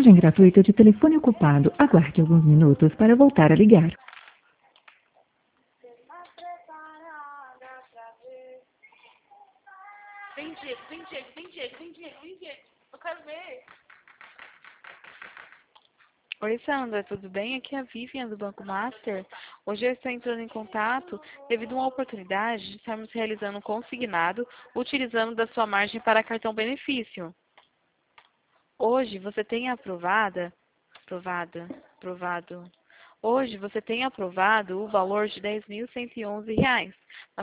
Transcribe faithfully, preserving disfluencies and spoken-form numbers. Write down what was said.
mensagem gratuita de telefone ocupado. Aguarde alguns minutos para voltar a ligar. Vem, Diego, vem, Diego, vem, Diego, vem, Diego, vem, Diego. Eu quero ver. Oi, Sandra, tudo bem? Aqui é a Vivian do Banco Master. Hoje eu estou entrando em contato devido a uma oportunidade de estarmos realizando um consignado utilizando da sua margem para cartão benefício. Hoje você tem aprovada, aprovada, aprovado. Hoje você tem aprovado o valor de dez mil cento e onze reais.